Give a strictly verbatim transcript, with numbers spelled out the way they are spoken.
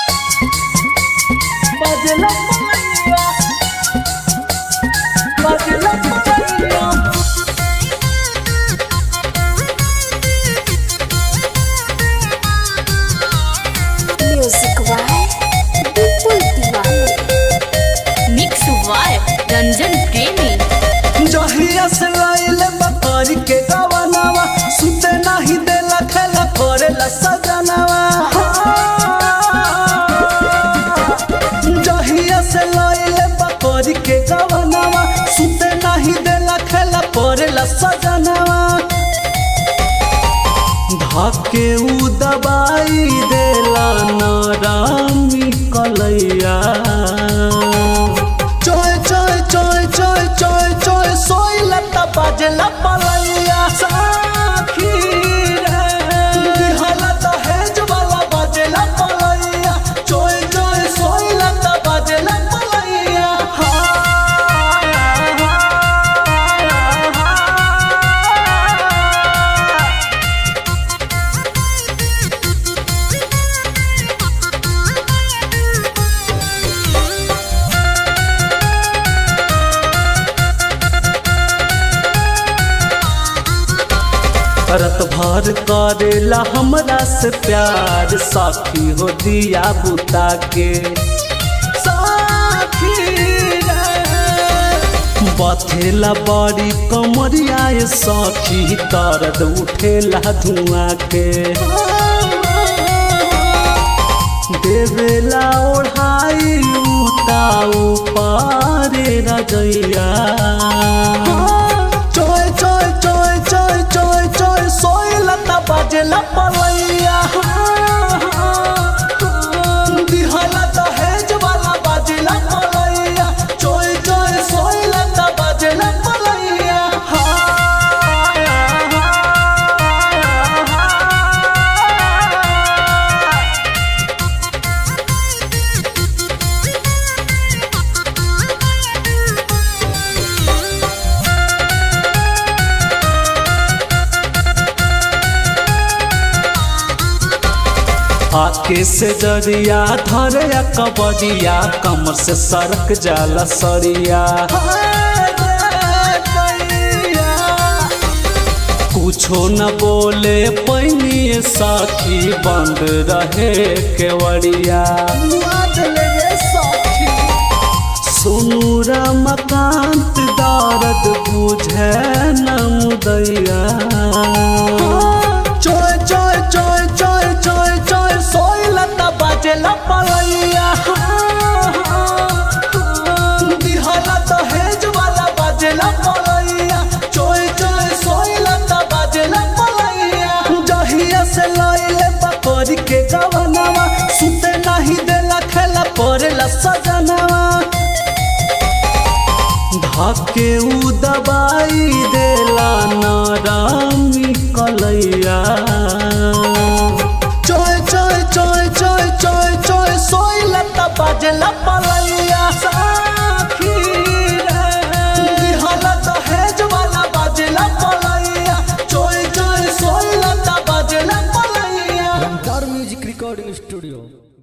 बजला पलैया बजला पलैया music by बिल्कुल दीवाने मिक्स वाई रंजन प्रेमी जहिया से लाइले बकरी के गवनावा सुते नहीं देला खेला करेला सजनावा जहिया से लाइले बकरी के गवनावा सुते नहीं देला खेला करेला सजनावा धाके उ दबाई देला नारामी कलैया चोय चोय चोय चोय चोय चोय सोइला त बजला पलैया साखी रे दिहला त हेज वाला बजला पलैया चोय चोय सोइला त बजला पलैया रत भर करेला हमरा से प्यार साखी हो दिया बुता के साखी रे बथेला बड़ी कमरिया साखी दर्द उठेला धुआं के देवेला ओढ़ाई उताऊ पारे रजैया चोय चोय चोय चोय चोय चोय सोइला त बजला पलैया दिहला त हेज वाला बजला पलैया चोय चोय सोइला त बजला पलैया आके से जरिया धरे कबरिया कमर से सरक जाला सरिया कुछो न बोले पैनी साखी बंद रहे केवड़िया सोनू रमाकांत दर्द बुझे न मुदैया चोय चोय चोय चोय चोय चोय सोइला त बजला पलैया दिहला त हेज वाला बजला पलैया चोय चोय सोइला त बजला पलैया जहिया से लाइले बकरी के गवनावा सुते नहीं देला खेला करेला सजनावा धाके उ दबाई देला नारामी कलैया चोय चोय चोय चोय चोय चोय सोइला त बजला पलैया साखी रे दिहला त हेज वाला बजला पलैया चोय चोय सोइला त बजला पलैया ओमकार म्यूजिक रिकॉर्डिंग स्टूडियो।